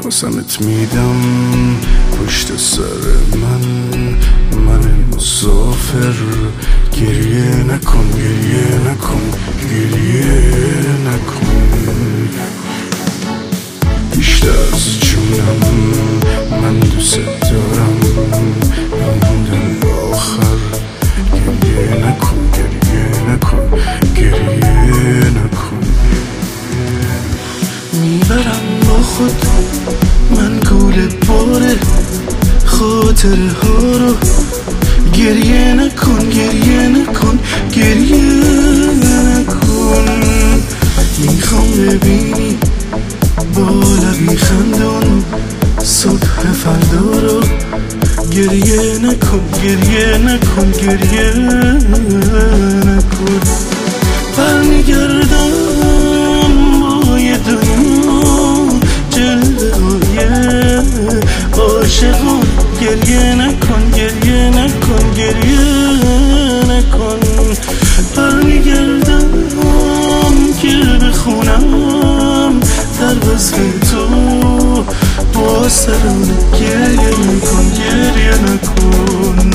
واسمت میدم پشت سر من مسافر. گریه نکن گریه نکن گریه نکن. بیشتر از جونم من دوست دارم این دم آخر. گریه نکن گریه نکن گریه نکن. میبرم با خود من گول باره خاطره ها رو. گریه نکن گریه نکن گریه نکن. میخوام ببینی با لبی خندون صبح فردا رو. گریه نکن گریه نکن گریه نکن. برمیگردم با یه دنیا جلوه های عاشقان. گریه نکن گریه نکن گریه نکن. برمیگردم که بخونم در وصف تو با سرانه. گریه نکن گریه نکن.